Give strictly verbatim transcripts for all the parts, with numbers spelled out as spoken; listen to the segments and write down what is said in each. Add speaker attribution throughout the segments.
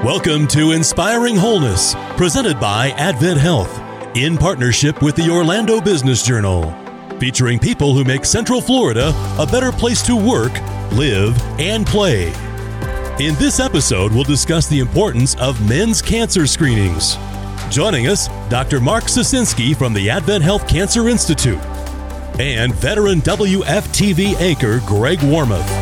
Speaker 1: Welcome to Inspiring Wholeness, presented by Advent Health, in partnership with the Orlando Business Journal, featuring people who make Central Florida a better place to work, live, and play. In this episode, we'll discuss the importance of men's cancer screenings. Joining us, Doctor Mark Sosinski from the Advent Health Cancer Institute, and veteran W F T V anchor Greg Warmoth.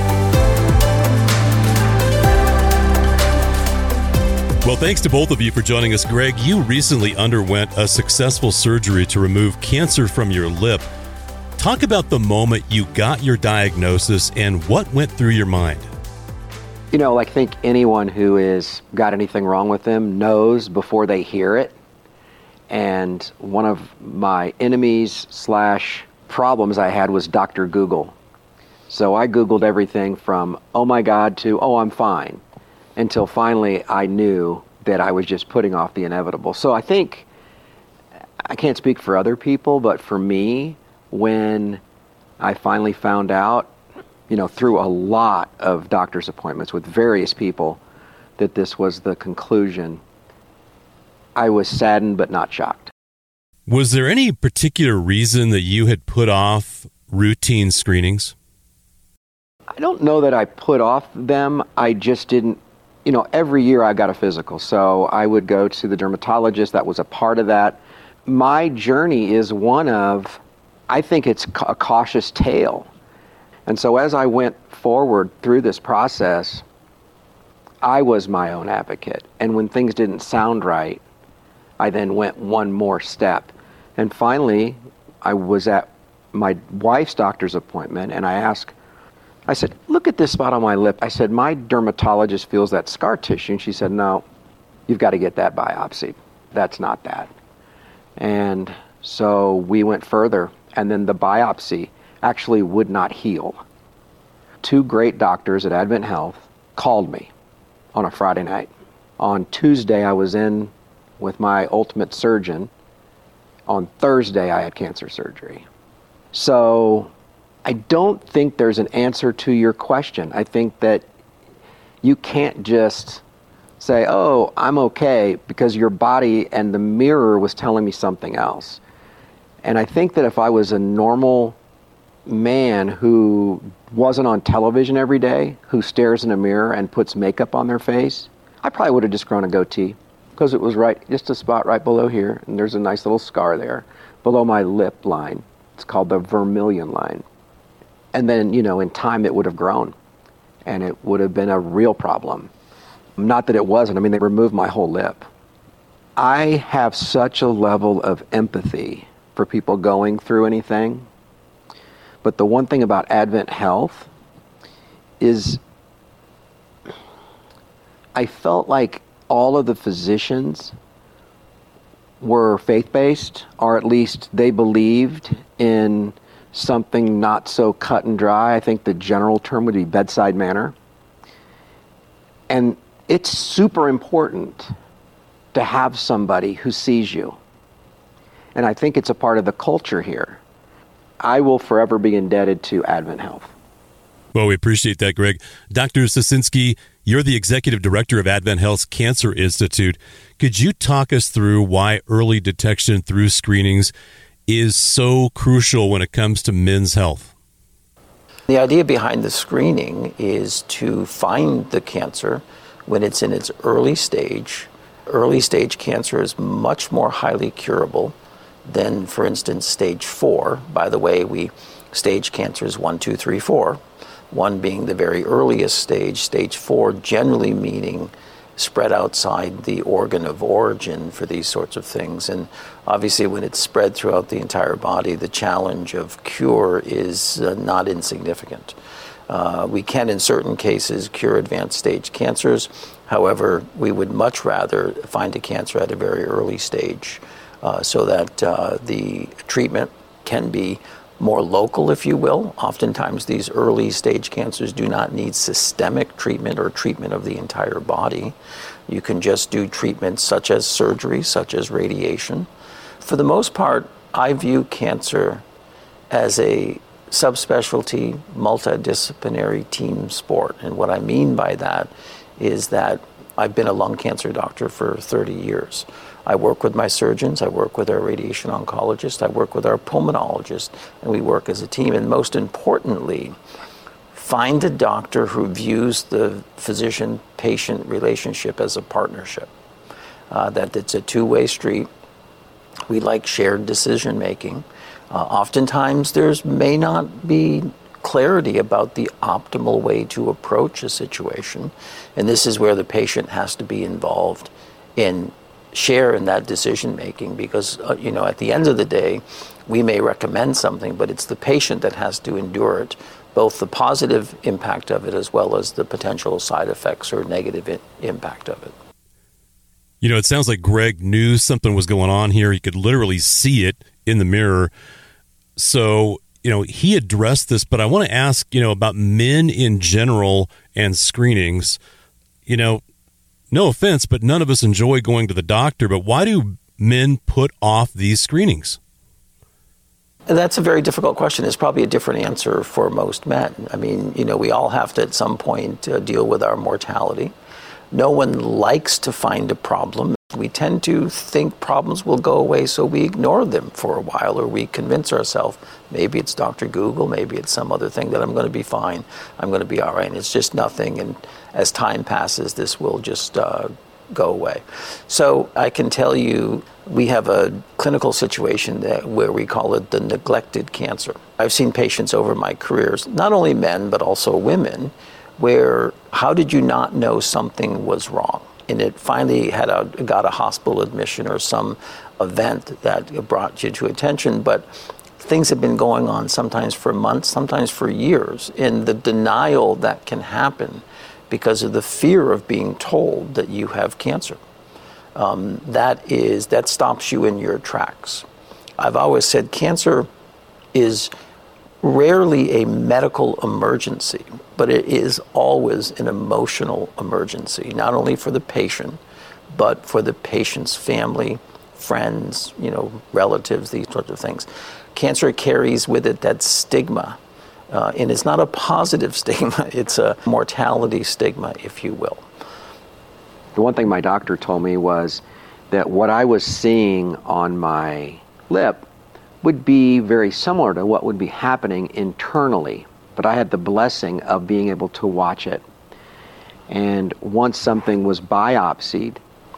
Speaker 1: Well, thanks to both of you for joining us. Greg, you recently underwent a successful surgery to remove cancer from your lip. Talk about the moment you got your diagnosis and what went through your mind.
Speaker 2: You know, I think anyone who has got anything wrong with them knows before they hear it. And one of my enemies slash problems I had was Doctor Google. So I Googled everything from, oh my God, to, oh, I'm fine, until finally I knew that I was just putting off the inevitable. So I think, I can't speak for other people, but for me, when I finally found out, you know, through a lot of doctor's appointments with various people, that this was the conclusion, I was saddened but not shocked.
Speaker 1: Was there any particular reason that you had put off routine screenings?
Speaker 2: I don't know that I put off them. I just didn't, you know, every year I got a physical. So I would go to the dermatologist. That was a part of that. My journey is one of, I think it's a cautious tale. And so as I went forward through this process, I was my own advocate. And when things didn't sound right, I then went one more step. And finally, I was at my wife's doctor's appointment, and I asked, I said, look at this spot on my lip. I said, my dermatologist feels that scar tissue. And she said, no, you've got to get that biopsied. That's not that. And so we went further, and then the biopsy actually would not heal. Two great doctors at Advent Health called me on a Friday night. On Tuesday, I was in with my ultimate surgeon. On Thursday, I had cancer surgery. So I don't think there's an answer to your question. I think that you can't just say, oh, I'm okay, because your body and the mirror was telling me something else. And I think that if I was a normal man who wasn't on television every day, who stares in a mirror and puts makeup on their face, I probably would have just grown a goatee, because it was right, just a spot right below here, and there's a nice little scar there, below my lip line. It's called the vermilion line. And then, you know, in time it would have grown, and it would have been a real problem. Not that it wasn't. I mean, they removed my whole lip. I have such a level of empathy for people going through anything. But the one thing about Advent Health is I felt like all of the physicians were faith-based, or at least they believed in something not so cut and dry. I think the general term would be bedside manner. And it's super important to have somebody who sees you. And I think it's a part of the culture here. I will forever be indebted to Advent Health.
Speaker 1: Well, we appreciate that, Greg. Doctor Sosinski, you're the executive director of Advent Health's Cancer Institute. Could you talk us through why early detection through screenings is so crucial when it comes to men's health?
Speaker 3: The idea behind the screening is to find the cancer when it's in its early stage. Early stage cancer is much more highly curable than, for instance, stage four. By the way, we stage cancers one, two, three, four. One being the very earliest stage, stage four generally meaning spread outside the organ of origin for these sorts of things. And obviously when it's spread throughout the entire body, the challenge of cure is uh, not insignificant. Uh, we can, in certain cases, cure advanced stage cancers. However, we would much rather find a cancer at a very early stage uh, so that uh, the treatment can be more local, if you will. Oftentimes these early stage cancers do not need systemic treatment or treatment of the entire body. You can just do treatments such as surgery, such as radiation. For the most part, I view cancer as a subspecialty, multidisciplinary team sport. And what I mean by that is that I've been a lung cancer doctor for thirty years. I work with my surgeons, I work with our radiation oncologist, I work with our pulmonologist, and we work as a team. And most importantly, find a doctor who views the physician-patient relationship as a partnership, uh, that it's a two-way street. We like shared decision-making. Uh, oftentimes, there's may not be clarity about the optimal way to approach a situation, and this is where the patient has to be involved in share in that decision-making, because, uh, you know, at the end of the day, we may recommend something, but it's the patient that has to endure it, both the positive impact of it as well as the potential side effects or negative I- impact of it.
Speaker 1: You know, it sounds like Greg knew something was going on here. He could literally see it in the mirror. So, you know, he addressed this, but I want to ask, you know, about men in general and screenings. You know, no offense, but none of us enjoy going to the doctor, but why do men put off these screenings?
Speaker 3: That's a very difficult question. It's probably a different answer for most men. I mean, you know, we all have to at some point uh, deal with our mortality. No one likes to find a problem. We tend to think problems will go away, so we ignore them for a while, or we convince ourselves maybe it's Doctor Google, maybe it's some other thing, that I'm going to be fine, I'm going to be all right, and it's just nothing, and as time passes, this will just uh, go away. So I can tell you, we have a clinical situation that, where we call it the neglected cancer. I've seen patients over my careers, not only men, but also women, where how did you not know something was wrong? And it finally had a, got a hospital admission or some event that brought you to attention, but things have been going on sometimes for months, sometimes for years, and the denial that can happen because of the fear of being told that you have cancer. Um, that is, that stops you in your tracks. I've always said cancer is rarely a medical emergency, but it is always an emotional emergency, not only for the patient, but for the patient's family, friends, you know, relatives, these sorts of things. Cancer carries with it that stigma, uh, and it's not a positive stigma, it's a mortality stigma, if you will.
Speaker 2: The one thing my doctor told me was that what I was seeing on my lip would be very similar to what would be happening internally, but I had the blessing of being able to watch it. And once something was biopsied,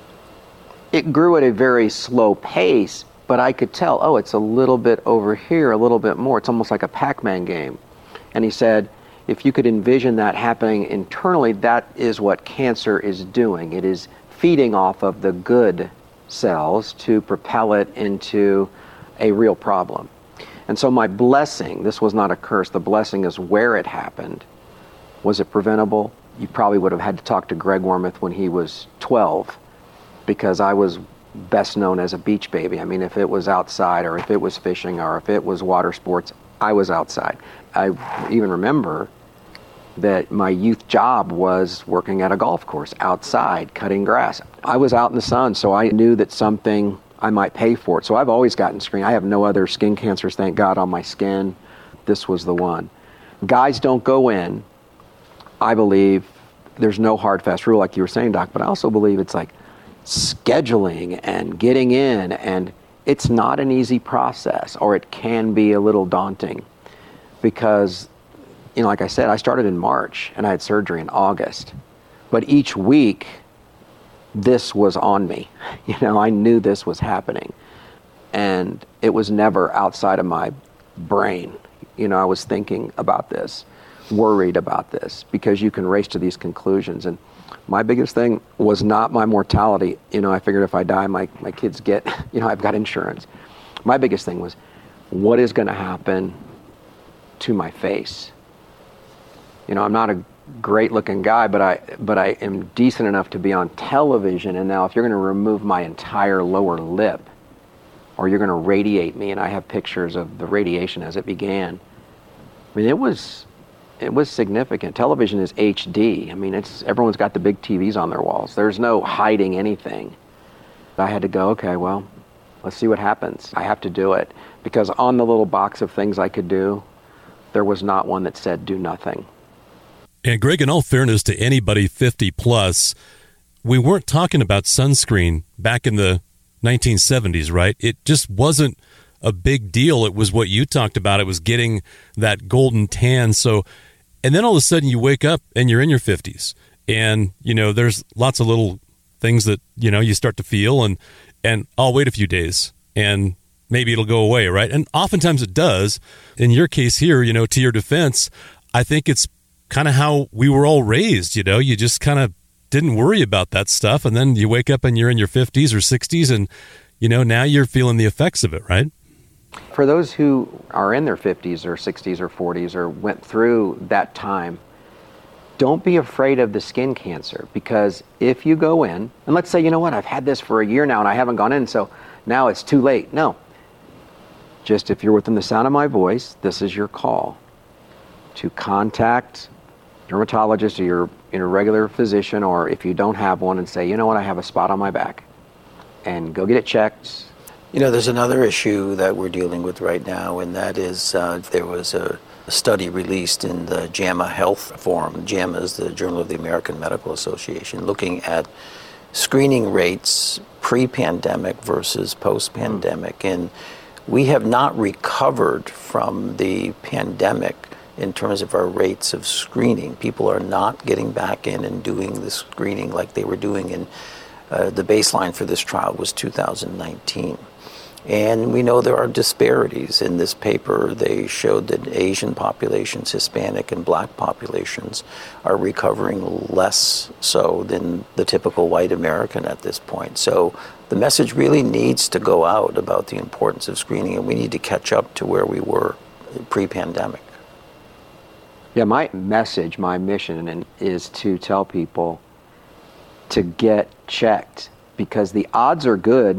Speaker 2: it grew at a very slow pace, but I could tell, oh, it's a little bit over here, a little bit more. It's almost like a Pac-Man game. And he said, if you could envision that happening internally, that is what cancer is doing. It is feeding off of the good cells to propel it into a real problem. And so my blessing, this was not a curse, the blessing is where it happened. Was it preventable? You probably would have had to talk to Greg Wormuth when he was twelve, because I was best known as a beach baby. I mean, if it was outside, or if it was fishing, or if it was water sports, I was outside. I even remember that my youth job was working at a golf course, outside, cutting grass. I was out in the sun, so I knew that something, I might pay for it. So I've always gotten screened. I have no other skin cancers, thank God, on my skin. This was the one. Guys don't go in. I believe there's no hard, fast rule like you were saying, Doc, but I also believe it's like scheduling and getting in, and it's not an easy process, or it can be a little daunting because, you know, like I said, I started in March and I had surgery in August, but each week this was on me. You know, I knew this was happening, and it was never outside of my brain. You know, I was thinking about this, worried about this, because you can race to these conclusions. And my biggest thing was not my mortality. You know, I figured if I die, my, my kids get, you know, I've got insurance. My biggest thing was, what is going to happen to my face? You know, I'm not a great looking guy, but I but I am decent enough to be on television. And now if you're going to remove my entire lower lip, or you're going to radiate me, and I have pictures of the radiation as it began, I mean, it was it was significant. Television is H D. I mean, it's everyone's got the big T Vs on their walls. There's no hiding anything. I had to go, okay, well, let's see what happens. I have to do it, because on the little box of things I could do, there was not one that said do nothing.
Speaker 1: And Greg, in all fairness to anybody fifty plus, we weren't talking about sunscreen back in the nineteen seventies, right? It just wasn't a big deal. It was what you talked about. It was getting that golden tan. So, and then all of a sudden you wake up and you're in your fifties, and, you know, there's lots of little things that, you know, you start to feel, and, and I'll wait a few days and maybe it'll go away, right? And oftentimes it does. In your case here, you know, to your defense, I think it's kind of how we were all raised, you know, you just kind of didn't worry about that stuff. And then you wake up and you're in your fifties or sixties, and, you know, now you're feeling the effects of it, right?
Speaker 2: For those who are in their fifties or sixties or forties or went through that time, don't be afraid of the skin cancer, because if you go in, and let's say, you know what, I've had this for a year now and I haven't gone in, so now it's too late. No. Just if you're within the sound of my voice, this is your call to contact dermatologist or your, your regular physician, or if you don't have one, and say, you know what, I have a spot on my back, and go get it checked.
Speaker 3: You know, there's another issue that we're dealing with right now, and that is uh, there was a study released in the JAMA Health Forum. JAMA is the Journal of the American Medical Association, looking at screening rates pre-pandemic versus post-pandemic. Mm. And we have not recovered from the pandemic in terms of our rates of screening. People are not getting back in and doing the screening like they were doing in uh, the baseline for this trial was two thousand nineteen. And we know there are disparities. In this paper, they showed that Asian populations, Hispanic and Black populations, are recovering less so than the typical white American at this point. So the message really needs to go out about the importance of screening, and we need to catch up to where we were pre-pandemic.
Speaker 2: Yeah, my message, my mission is to tell people to get checked, because the odds are good.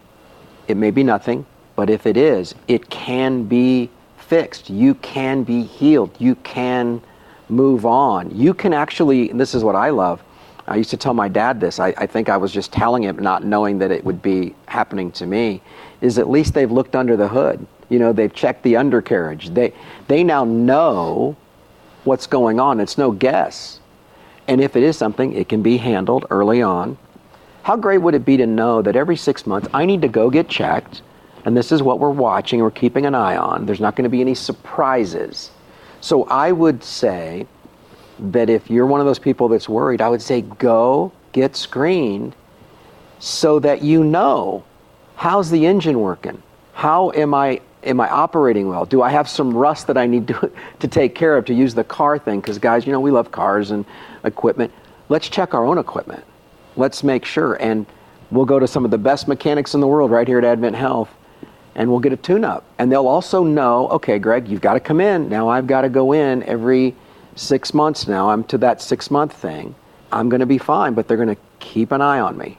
Speaker 2: It may be nothing, but if it is, it can be fixed. You can be healed. You can move on. You can actually, and this is what I love, I used to tell my dad this, I, I think I was just telling him, not knowing that it would be happening to me, is at least they've looked under the hood. You know, they've checked the undercarriage. They, they now know what's going on. It's no guess. And if it is something, it can be handled early on. How great would it be to know that every six months I need to go get checked, and this is what we're watching, we're keeping an eye on. There's not going to be any surprises. So I would say that if you're one of those people that's worried, I would say go get screened so that you know, how's the engine working? How am I am I operating well? Do I have some rust that I need to, to take care of, to use the car thing? Because guys, you know, we love cars and equipment. Let's check our own equipment. Let's make sure, and we'll go to some of the best mechanics in the world right here at Advent Health, and we'll get a tune-up. And they'll also know, okay, Greg, you've got to come in. Now I've got to go in every six months now. I'm to that six-month thing. I'm going to be fine, but they're going to keep an eye on me.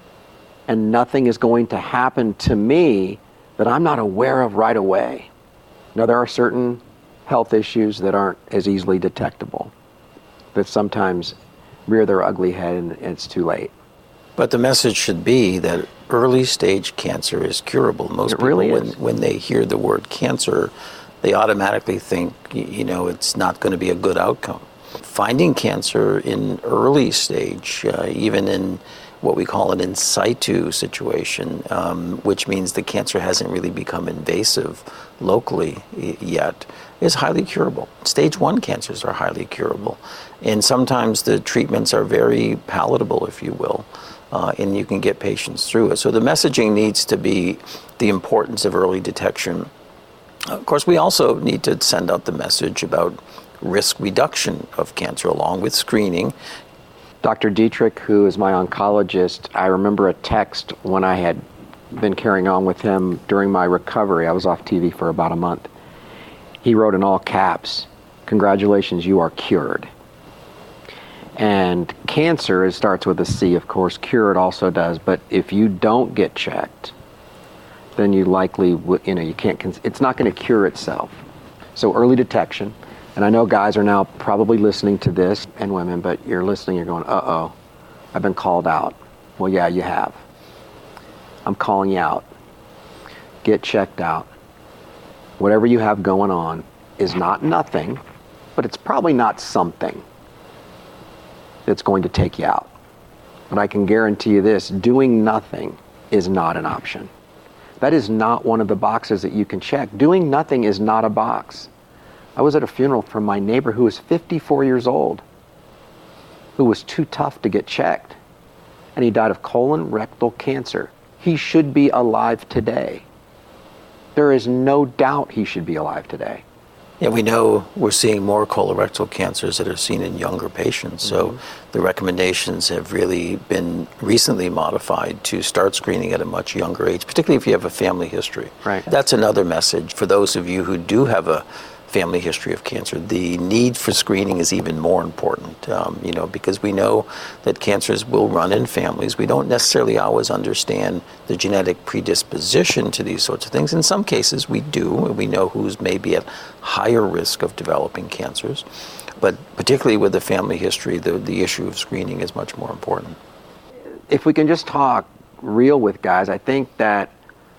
Speaker 2: And nothing is going to happen to me that I'm not aware of right away. Now, there are certain health issues that aren't as easily detectable, that sometimes rear their ugly head and it's too late.
Speaker 3: But the message should be that early stage cancer is curable. Most
Speaker 2: it
Speaker 3: people,
Speaker 2: really
Speaker 3: when,
Speaker 2: is.
Speaker 3: when they hear the word cancer, they automatically think, you know, it's not going to be a good outcome. Finding cancer in early stage, uh, even in what we call an in situ situation, um, which means the cancer hasn't really become invasive locally yet, is highly curable. Stage one cancers are highly curable. And sometimes the treatments are very palatable, if you will, uh, and you can get patients through it. So the messaging needs to be the importance of early detection. Of course, we also need to send out the message about risk reduction of cancer along with screening.
Speaker 2: Doctor Dietrich, who is my oncologist, I remember a text when I had been carrying on with him during my recovery. I was off T V for about a month. He wrote in all caps, "Congratulations, you are cured." And cancer, it starts with a C, of course. Cure it also does. But if you don't get checked, then you likely, you know, you can't, it's not going to cure itself. So early detection. And I know guys are now probably listening to this, and women, but you're listening, you're going, uh-oh, I've been called out. Well, yeah, you have. I'm calling you out. Get checked out. Whatever you have going on is not nothing, but it's probably not something that's going to take you out. But I can guarantee you this, doing nothing is not an option. That is not one of the boxes that you can check. Doing nothing is not a box. I was at a funeral for my neighbor who was fifty-four years old, who was too tough to get checked. And he died of colon rectal cancer. He should be alive today. There is no doubt he should be alive today.
Speaker 3: Yeah, we know we're seeing more colorectal cancers that are seen in younger patients. So mm-hmm. the recommendations have really been recently modified to start screening at a much younger age, particularly if you have a family history.
Speaker 2: Right.
Speaker 3: That's another message for those of you who do have a family history of cancer. The need for screening is even more important, um, you know, because we know that cancers will run in families. We don't necessarily always understand the genetic predisposition to these sorts of things. In some cases, we do, and we know who's maybe at higher risk of developing cancers. But particularly with the family history, the, the issue of screening is much more important.
Speaker 2: If we can just talk real with guys, I think that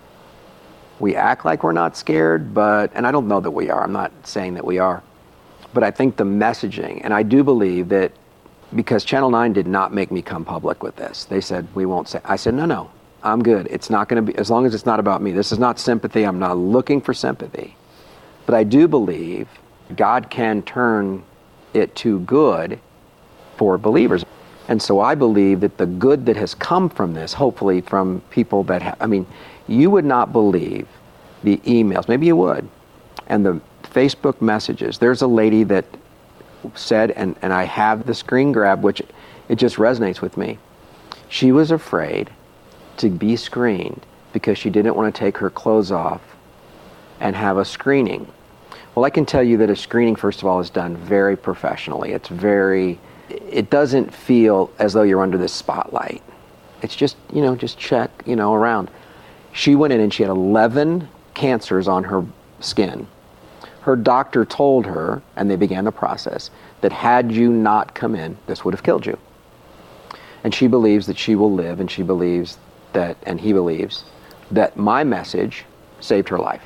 Speaker 2: we act like we're not scared, but, and I don't know that we are, I'm not saying that we are, but I think the messaging, and I do believe that because Channel nine did not make me come public with this. They said, we won't say, I said, no, no, I'm good. It's not gonna be, as long as it's not about me. This is not sympathy, I'm not looking for sympathy. But I do believe God can turn it to good for believers. And so I believe that the good that has come from this, hopefully from people that have, I mean, you would not believe the emails, maybe you would, and the Facebook messages. There's a lady that said, and, and I have the screen grab, which it just resonates with me. She was afraid to be screened because she didn't want to take her clothes off and have a screening. Well, I can tell you that a screening, first of all, is done very professionally. It's very, it doesn't feel as though you're under this spotlight. It's just, you know, just check, you know, around. She went in and she had eleven cancers on her skin. Her doctor told her, and they began the process, that had you not come in, this would have killed you. And she believes that she will live, and she believes that, and he believes, that my message saved her life.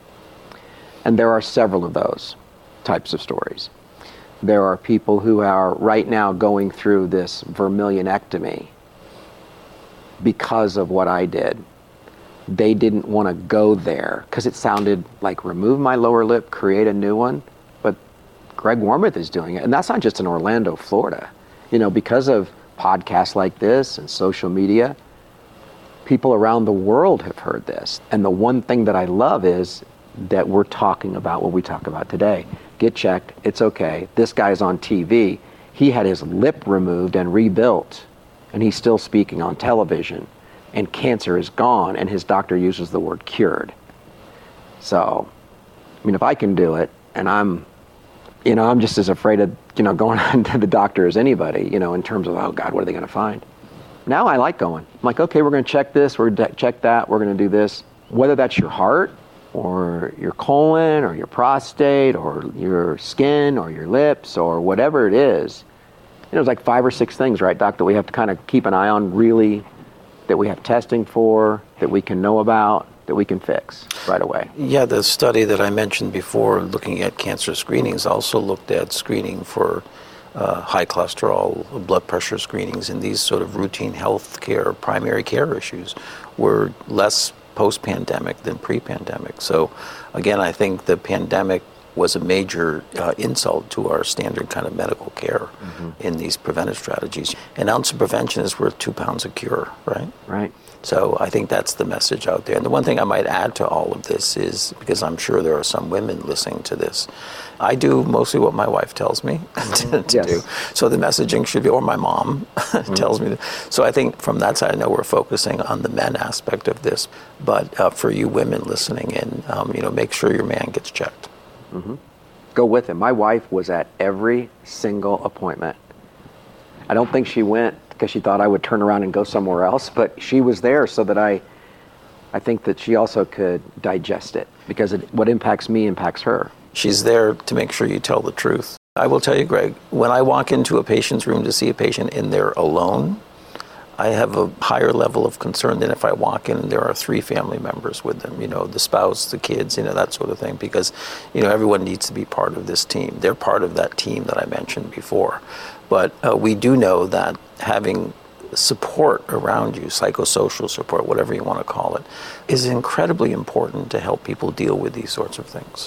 Speaker 2: And there are several of those types of stories. There are people who are right now going through this vermillionectomy because of what I did. They didn't want to go there because it sounded like remove my lower lip, create a new one. But Greg Warmoth is doing it. And that's not just in Orlando, Florida. You know, because of podcasts like this and social media, people around the world have heard this. And the one thing that I love is that we're talking about what we talk about today. Get checked, it's okay. This guy's on T V. He had his lip removed and rebuilt, and he's still speaking on television. And cancer is gone, and his doctor uses the word cured. So, I mean, if I can do it, and I'm, you know, I'm just as afraid of, you know, going to the doctor as anybody, you know, in terms of, oh God, what are they going to find? Now I like going. I'm like, okay, we're going to check this, we're going to check that, we're going to do this. Whether that's your heart, or your colon, or your prostate, or your skin, or your lips, or whatever it is, you know, there's like five or six things, right, Doc, that we have to kind of keep an eye on really, that we have testing for, that we can know about, that we can fix right away.
Speaker 3: Yeah, the study that I mentioned before looking at cancer screenings also looked at screening for uh, high cholesterol, blood pressure screenings, and these sort of routine health care, primary care issues were less post-pandemic than pre-pandemic. So again, I think the pandemic was a major uh, insult to our standard kind of medical care mm-hmm. in these preventive strategies. An ounce of prevention is worth two pounds of cure, right?
Speaker 2: Right.
Speaker 3: So I think that's the message out there. And the one thing I might add to all of this is, because I'm sure there are some women listening to this, I do mostly what my wife tells me to, to
Speaker 2: yes.
Speaker 3: do. So the messaging should be, or my mom mm-hmm. tells me. That. So I think from that side, I know we're focusing on the men aspect of this. But uh, for you women listening in, um, you know, make sure your man gets checked.
Speaker 2: Mm-hmm. Go with him. My wife was at every single appointment. I don't think she went because she thought I would turn around and go somewhere else, but she was there so that I, I think that she also could digest it, because it, what impacts me impacts her.
Speaker 3: She's there to make sure you tell the truth. I will tell you, Greg, when I walk into a patient's room to see a patient and they're alone, I have a higher level of concern than if I walk in and there are three family members with them, you know, the spouse, the kids, you know, that sort of thing, because, you know, everyone needs to be part of this team. They're part of that team that I mentioned before. But uh, we do know that having support around you, psychosocial support, whatever you want to call it, is incredibly important to help people deal with these sorts of things.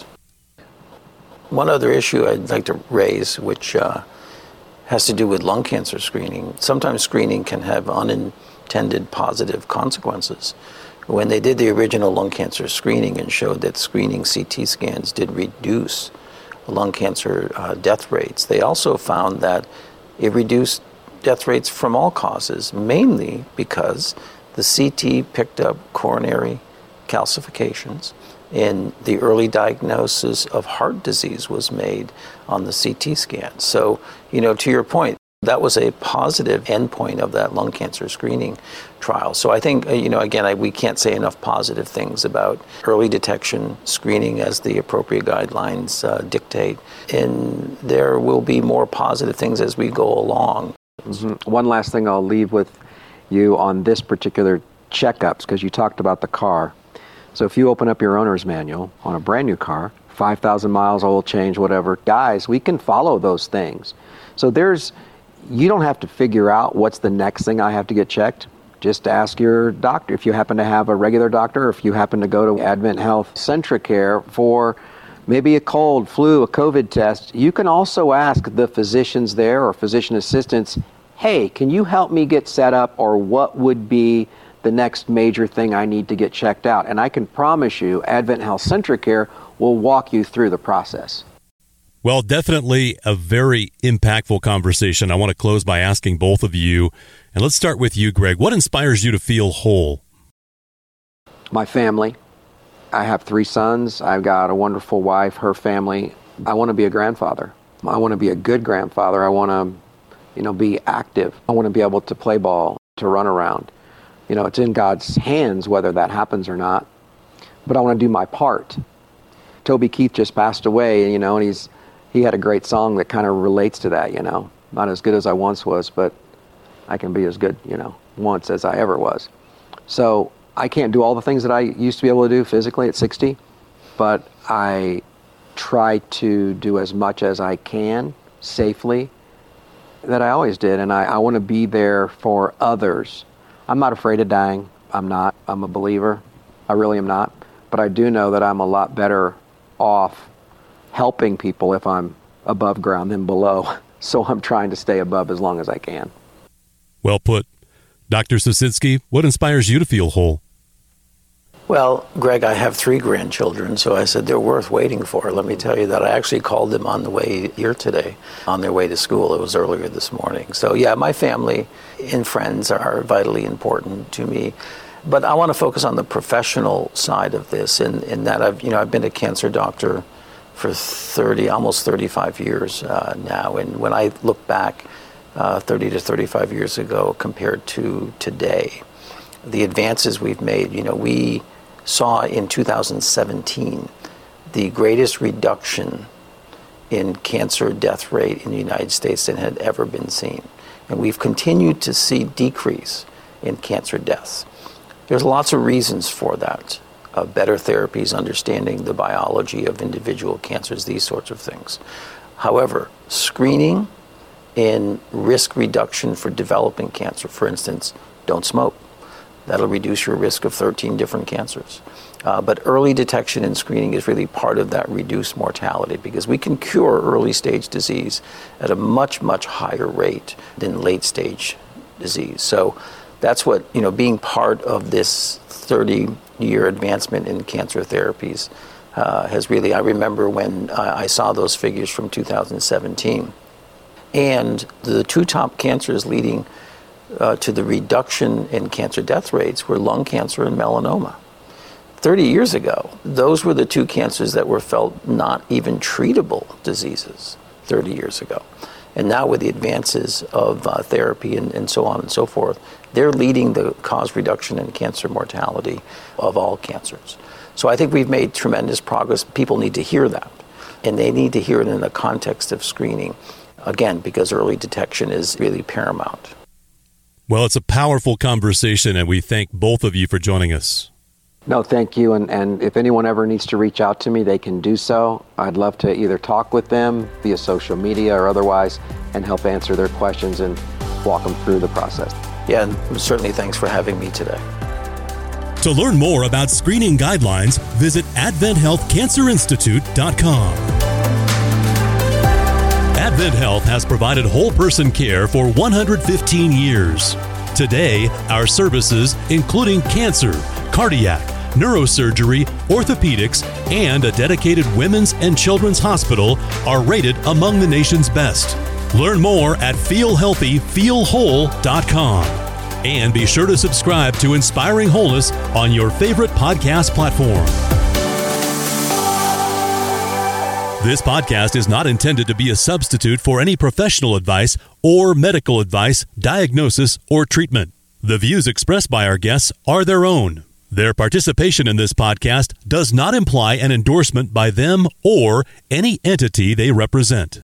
Speaker 3: One other issue I'd like to raise, which uh, has to do with lung cancer screening. Sometimes screening can have unintended positive consequences. When they did the original lung cancer screening and showed that screening C T scans did reduce lung cancer uh, death rates, they also found that it reduced death rates from all causes, mainly because the C T picked up coronary calcifications, and the early diagnosis of heart disease was made on the C T scan. So, you know, to your point, that was a positive endpoint of that lung cancer screening trial. So I think, you know, again, I, we can't say enough positive things about early detection screening as the appropriate guidelines uh, dictate. And there will be more positive things as we go along.
Speaker 2: Mm-hmm. One last thing I'll leave with you on this particular checkups, because you talked about the car. So if you open up your owner's manual on a brand new car, five thousand miles, oil change, whatever, guys, we can follow those things. So there's, you don't have to figure out what's the next thing I have to get checked. Just ask your doctor. If you happen to have a regular doctor, or if you happen to go to Advent Health Centricare for maybe a cold, flu, a COVID test, you can also ask the physicians there or physician assistants, hey, can you help me get set up, or what would be the next major thing I need to get checked out? And I can promise you, Advent Health Centricare will walk you through the process.
Speaker 1: Well, definitely a very impactful conversation. I want to close by asking both of you, and let's start with you, Greg. What inspires you to feel whole?
Speaker 2: My family. I have three sons. I've got a wonderful wife, her family. I want to be a grandfather. I want to be a good grandfather. I want to, you know, be active. I want to be able to play ball, to run around. You know, it's in God's hands whether that happens or not. But I want to do my part. Toby Keith just passed away, you know, and he's he had a great song that kind of relates to that, you know. Not as good as I once was, but I can be as good, you know, once as I ever was. So I can't do all the things that I used to be able to do physically at sixty, but I try to do as much as I can safely that I always did, and I, I want to be there for others. I'm not afraid of dying. I'm not. I'm a believer. I really am not. But I do know that I'm a lot better off helping people if I'm above ground than below. So I'm trying to stay above as long as I can.
Speaker 1: Well put. Doctor Sositsky, what inspires you to feel whole?
Speaker 3: Well, Greg, I have three grandchildren, so I said they're worth waiting for. Let me tell you that I actually called them on the way here today, on their way to school. It was earlier this morning. So yeah, my family and friends are vitally important to me. But I want to focus on the professional side of this, in, in that I've, you know, I've been a cancer doctor for thirty, almost thirty-five years uh, now. And when I look back uh, thirty to thirty-five years ago compared to today, the advances we've made, you know, we saw in two thousand seventeen the greatest reduction in cancer death rate in the United States than had ever been seen. And we've continued to see decrease in cancer deaths. There's lots of reasons for that. Uh, better therapies, understanding the biology of individual cancers, these sorts of things. However, screening and risk reduction for developing cancer, for instance, don't smoke. That'll reduce your risk of thirteen different cancers. Uh, but early detection and screening is really part of that reduced mortality, because we can cure early stage disease at a much, much higher rate than late stage disease. So that's what, you know, being part of this thirty-year advancement in cancer therapies uh, has really, I remember when I, I saw those figures from two thousand seventeen. And the two top cancers leading uh, to the reduction in cancer death rates were lung cancer and melanoma. thirty years ago, those were the two cancers that were felt not even treatable diseases thirty years ago. And now with the advances of uh, therapy and, and so on and so forth, they're leading the cause reduction in cancer mortality of all cancers. So I think we've made tremendous progress. People need to hear that. And they need to hear it in the context of screening, again, because early detection is really paramount.
Speaker 1: Well, it's a powerful conversation, and we thank both of you for joining us.
Speaker 2: No, thank you. And, and if anyone ever needs to reach out to me, they can do so. I'd love to either talk with them via social media or otherwise and help answer their questions and walk them through the process.
Speaker 3: Yeah, and certainly thanks for having me today.
Speaker 1: To learn more about screening guidelines, visit advent health cancer institute dot com. Advent Health has provided whole person care for one hundred fifteen years. Today, our services, including cancer, cardiac, neurosurgery, orthopedics, and a dedicated women's and children's hospital, are rated among the nation's best. Learn more at feel healthy feel whole dot com. And be sure to subscribe to Inspiring Wholeness on your favorite podcast platform. This podcast is not intended to be a substitute for any professional advice or medical advice, diagnosis, or treatment. The views expressed by our guests are their own. Their participation in this podcast does not imply an endorsement by them or any entity they represent.